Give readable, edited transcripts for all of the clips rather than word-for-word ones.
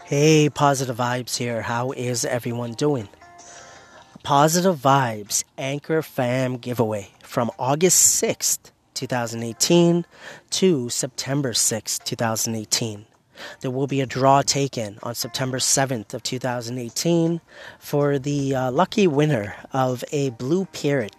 Hey, Positive Vibes here. How is everyone doing? Positive Vibes Anchor Fam giveaway from August 6th, 2018 to September 6th, 2018. There will be a draw taken on September 7th of 2018 for the lucky winner of a Blue Parrot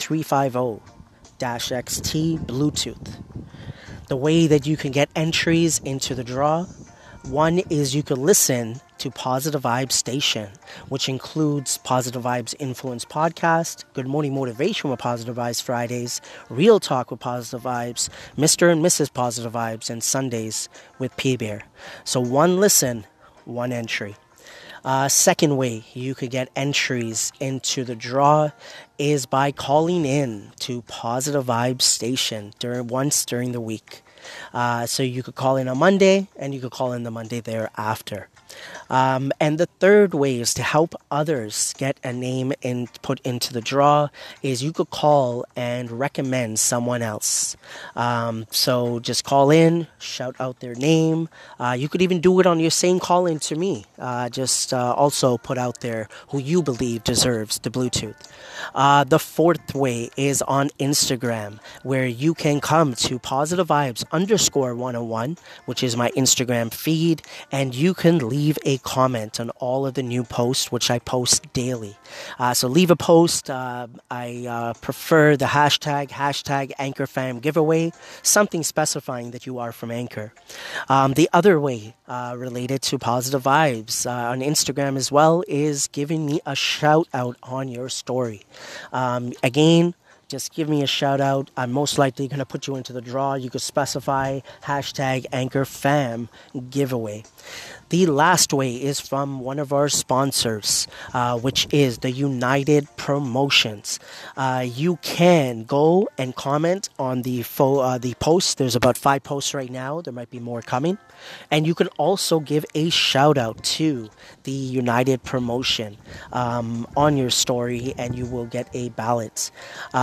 B350-XT Bluetooth. The way that you can get entries into the draw: one is you could listen to Positive Vibes Station, which includes Positive Vibes Influence Podcast, Good Morning Motivation with Positive Vibes Fridays, Real Talk with Positive Vibes, Mr. and Mrs. Positive Vibes, and Sundays with P-Bear. So one listen, one entry. Second way you could get entries into the draw is by calling in to Positive Vibes Station once during the week. So you could call in on Monday, and you could call in the Monday thereafter. And the third way is to help others get a name put into the draw is you could call and recommend someone else. So just call in, shout out their name. You could even do it on your same call in to me. Just also put out there who you believe deserves the Bluetooth. The fourth way is on Instagram, where you can come to Positive Vibes _101, which is my Instagram feed, and you can leave a comment on all of the new posts, which I post daily. So leave a post. I prefer the hashtag AnchorFam giveaway, something specifying that you are from Anchor. The other way related to Positive Vibes on Instagram as well is giving me a shout out on your story. Again, just give me a shout out. I'm most likely going to put you into the draw. You could specify hashtag AnchorFam giveaway. The last way is from one of our sponsors, which is the United Promotions. You can go and comment on the post. There's about 5 posts right now. There might be more coming. And you can also give a shout out to the United Promotion on your story, and you will get a ballot.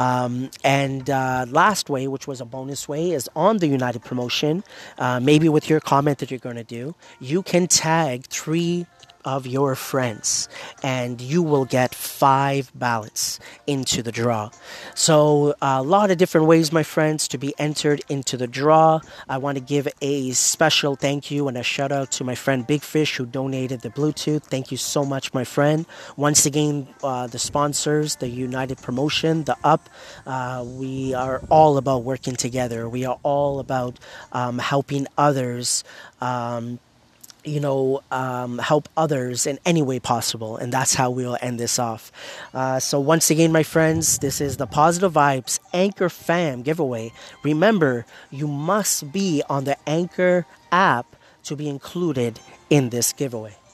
Last way, which was a bonus way, is on the United Promotion. Maybe with your comment that you're going to do, you can tag 3 of your friends, and you will get 5 ballots into the draw. So a lot of different ways, my friends, to be entered into the draw. I want to give a special thank you and a shout out to my friend Big Fish, who donated the Bluetooth. Thank you so much, my friend. Once again, the sponsors, the United Promotion, the UP, we are all about working together. We are all about helping others, help others in any way possible. And that's how we'll end this off. So once again, my friends, this is the Positive Vibes Anchor Fam giveaway. Remember, you must be on the Anchor app to be included in this giveaway.